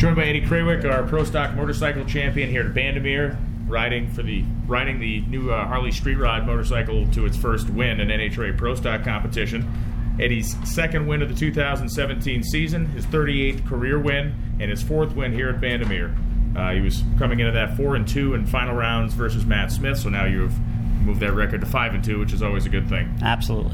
Joined by Eddie Krawiec, our Pro Stock motorcycle champion here at Bandimere, riding the new Harley Street Rod motorcycle to its first win in NHRA Pro Stock competition. Eddie's second win of the 2017 season, his 38th career win, and his fourth win here at Bandimere. He was coming into that 4-2 in final rounds versus Matt Smith, so now you've moved that record to 5-2, which is always a good thing. Absolutely.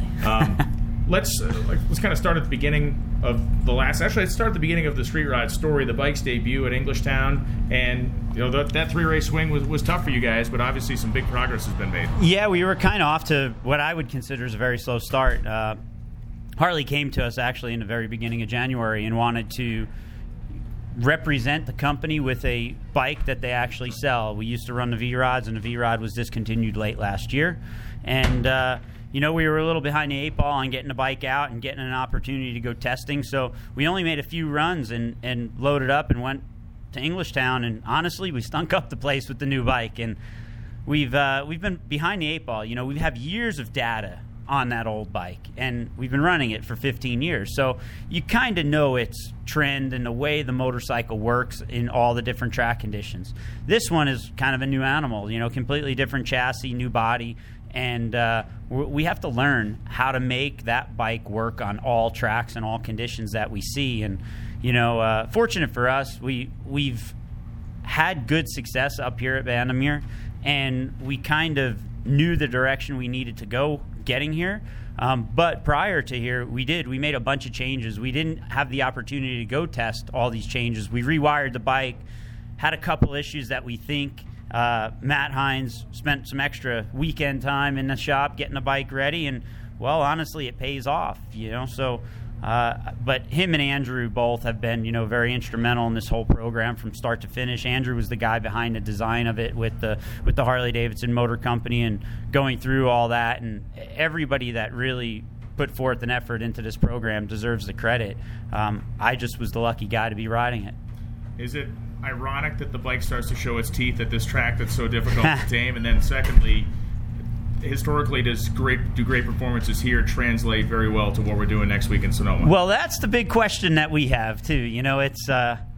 Let's kind of start at the beginning of let's start at the beginning of the Street Rod story, the bike's debut at Englishtown, and that three-race swing was tough for you guys, but obviously some big progress has been made. Yeah, we were kind of off to what I would consider as a very slow start. Harley came to us actually in the very beginning of January and wanted to represent the company with a bike that they actually sell. We used to run the V-Rods, and the V-Rod was discontinued late last year, and we were a little behind the eight ball on getting the bike out and getting an opportunity to go testing. So we only made a few runs and loaded up and went to Englishtown. And honestly, we stunk up the place with the new bike. And we've been behind the eight ball. We have years of data on that old bike, and we've been running it for 15 years. So you kind of know its trend and the way the motorcycle works in all the different track conditions. This one is kind of a new animal, completely different chassis, new body. And we have to learn how to make that bike work on all tracks and all conditions that we see. And, fortunate for us, we've had good success up here at Bandimere, and we kind of knew the direction we needed to go getting here. But prior to here, we made a bunch of changes. We didn't have the opportunity to go test all these changes. We rewired the bike, had a couple issues that we think Matt Hines spent some extra weekend time in the shop getting the bike ready, and honestly, it pays off, So, but him and Andrew both have been, very instrumental in this whole program from start to finish. Andrew was the guy behind the design of it with the Harley Davidson Motor Company and going through all that, and everybody that really put forth an effort into this program deserves the credit. I just was the lucky guy to be riding it. Is it ironic that the bike starts to show its teeth at this track that's so difficult to tame? And then secondly, historically, do great performances here translate very well to what we're doing next week in Sonoma? Well, that's the big question that we have too. It's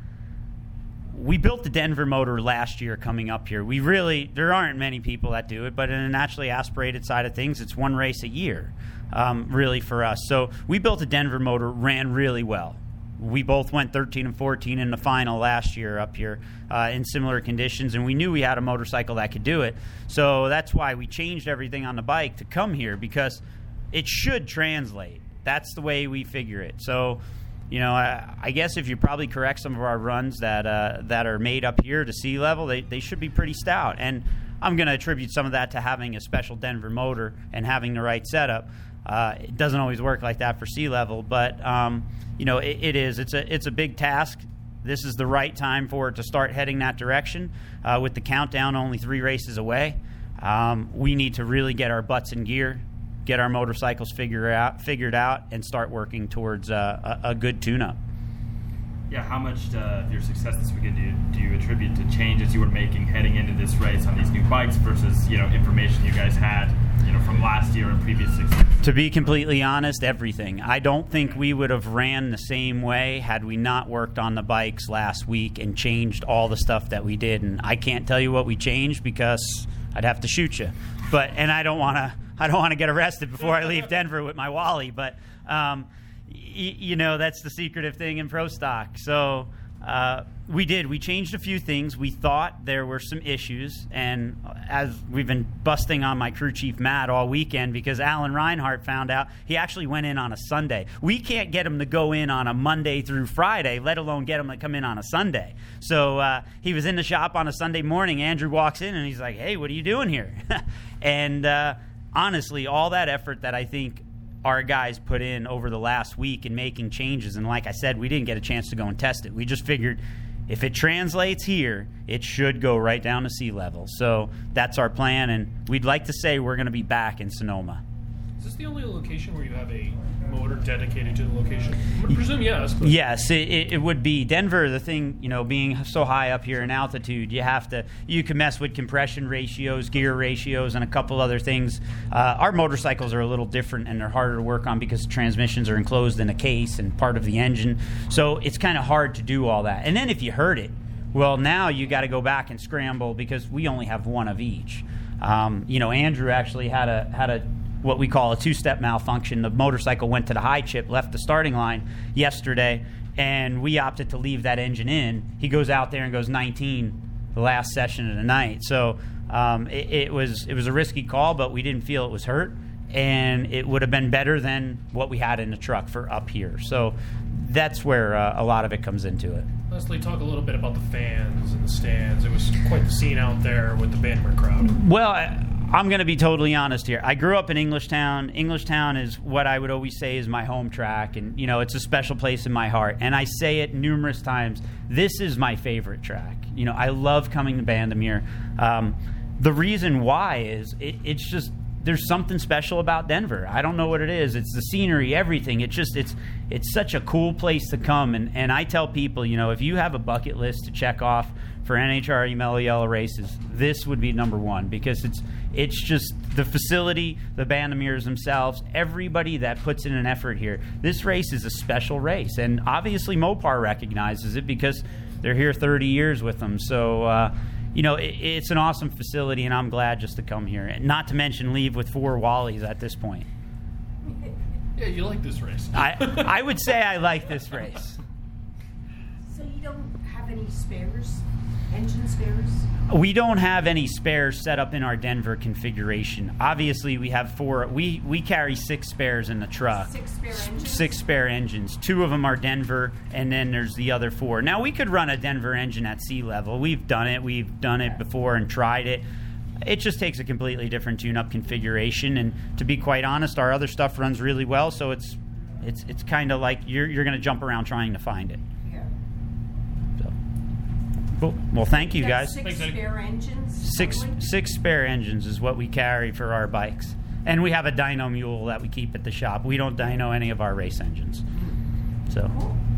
we built the Denver motor last year coming up here. There aren't many people that do it, but in a naturally aspirated side of things, it's one race a year, really for us. So we built a Denver motor, ran really well. We both went 13 and 14 in the final last year up here in similar conditions, and we knew we had a motorcycle that could do it. So that's why we changed everything on the bike to come here, because it should translate. That's the way we figure it. So, I guess if you probably correct some of our runs that are made up here to sea level, they should be pretty stout. And I'm going to attribute some of that to having a special Denver motor and having the right setup. It doesn't always work like that for sea level, but it is. It's a big task. This is the right time for it to start heading that direction. With the countdown only 3 races away, we need to really get our butts in gear, get our motorcycles figured out, and start working towards a good tune-up. Yeah, how much of your success this weekend do you attribute to changes you were making heading into this race on these new bikes versus information you guys had from last year and previous success? To be completely honest, everything. I don't think we would have ran the same way had we not worked on the bikes last week and changed all the stuff that we did. And I can't tell you what we changed because I'd have to shoot you. And I don't want to get arrested before I leave Denver with my Wally. But that's the secretive thing in Pro Stock. So we changed a few things. We thought there were some issues, and as we've been busting on my crew chief Matt all weekend because Alan Reinhart found out he actually went in on a Sunday. We can't get him to go in on a Monday through Friday, let alone get him to come in on a Sunday. So he was in the shop on a Sunday morning. Andrew walks in and he's like, "Hey, what are you doing here?" And honestly, all that effort that I think our guys put in over the last week in making changes, and like I said, we didn't get a chance to go and test it. We just figured if it translates here, it should go right down to sea level. So that's our plan, and we'd like to say we're going to be back in Sonoma. Is this the only location where you have a motor dedicated to the location? I'm going to presume yes. But. Yes, it would be. Denver, the thing, being so high up here in altitude, you can mess with compression ratios, gear ratios, and a couple other things. Our motorcycles are a little different, and they're harder to work on because transmissions are enclosed in a case and part of the engine. So it's kind of hard to do all that. And then if you hurt it, well, now you got to go back and scramble because we only have one of each. Andrew actually had a what we call a two-step malfunction. The motorcycle went to the high chip, left the starting line yesterday, and we opted to leave that engine in. He goes out there and goes 19 the last session of the night. So it was a risky call, but we didn't feel it was hurt, and it would have been better than what we had in the truck for up here. So that's where a lot of it comes into it. Leslie, talk a little bit about the fans and the stands. It was quite the scene out there with the Bannerman crowd. Well, I'm going to be totally honest here. I grew up in Englishtown. Englishtown is what I would always say is my home track, and it's a special place in my heart. And I say it numerous times. This is my favorite track. I love coming to Bandimere. The reason why is it's just there's something special about Denver. I don't know what it is. It's the scenery, everything. It's such a cool place to come. And I tell people, if you have a bucket list to check off for NHRA Mellow Yellow races, this would be number one because it's just the facility, the Bandimeres themselves, everybody that puts in an effort here. This race is a special race, and obviously Mopar recognizes it because they're here 30 years with them. So, it's an awesome facility, and I'm glad just to come here. And not to mention leave with 4 Wallies at this point. Yeah, you like this race. I would say I like this race. So you don't have any spares? Engine spares? We don't have any spares set up in our Denver configuration. Obviously, we have 4. We carry 6 spares in the truck. 6 spare engines? 6 spare engines. 2 of them are Denver, and then there's the other 4. Now, we could run a Denver engine at sea level. We've done it. We've done it before and tried it. It just takes a completely different tune-up configuration, and to be quite honest, our other stuff runs really well, so it's kind of like you're going to jump around trying to find it. Cool. Well, thank you, guys. 6 spare engines? 6 spare engines is what we carry for our bikes. And we have a dyno mule that we keep at the shop. We don't dyno any of our race engines. So. Cool.